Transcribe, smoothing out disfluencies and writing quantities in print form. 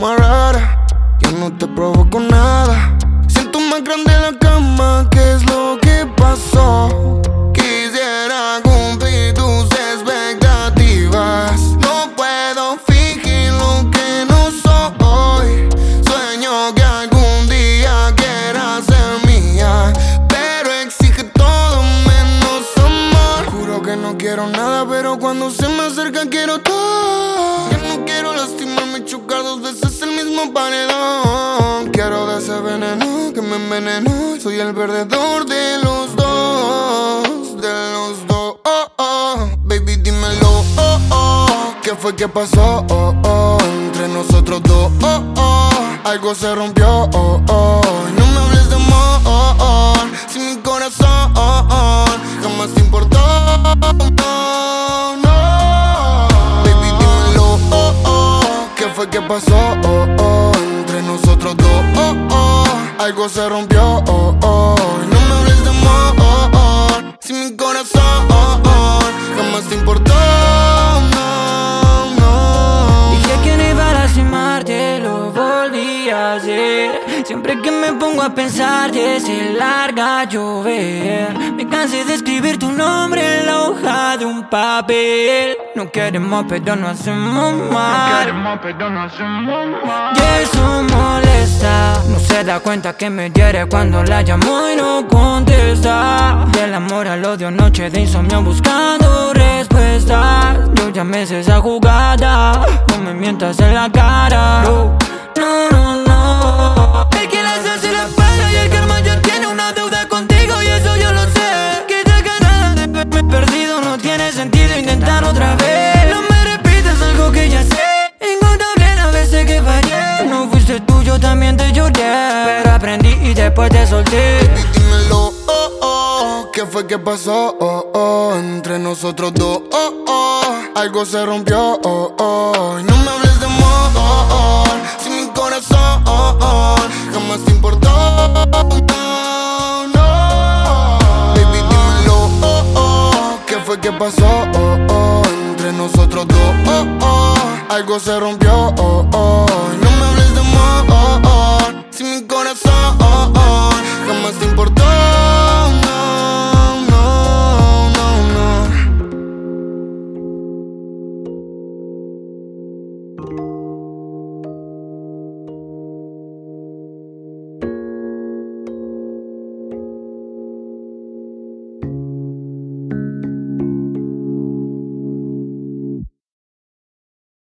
más rara. Yo no te provoco nada. Siento más grande la cama, ¿qué es lo que pasó? Quisiera cumplir tus expectativas. No puedo fingir lo que no soy. Sueño que algún día quieras ser mía, pero exige todo menos amor. Juro que no quiero nada, pero cuando se me acerca quiero todo. Yo no quiero lastimarme, chocar dos veces el mismo paredón. Quiero de ese veneno que me envenenó. Soy el perdedor de los dos, de los dos. Baby, dímelo, ¿qué fue que pasó? Entre nosotros dos, algo se rompió. No me hables de amor, si mi corazón jamás te importó. No. Baby, dímelo, ¿qué fue que pasó? Entre nosotros dos, algo se rompió. No me hables de amor, si mi corazón jamás te importó. Dije que no iba a lastimarte, lo volví a hacer. Siempre que me pongo a pensarte se larga a llover. Me cansé de escribir tu nombre en la hoja de un papel. No queremos pero no hacemos mal. Y eso molesta. No se da cuenta que me hiere cuando la llamo y no contesta. Del amor al odio, noche de insomnio buscando respuestas. Yo ya me sé esa jugada, no me mientas en la cara. No, no, no. El que las hace la paga y el karma ya tiene una deuda contigo y eso yo lo sé. Que te ganas de verme perdido, no tiene sentido intentar otra vez. No me repitas algo que ya sé. Incontable las veces que fallé. No fuiste tú, yo también te lloré, pero aprendí y después te solté. Baby, dímelo, ¿qué fue que pasó? Entre nosotros dos, algo se rompió. No me hables de amor, si mi corazón jamás te importó. No. Baby, dímelo, ¿qué fue que pasó? Entre nosotros dos, algo se rompió. No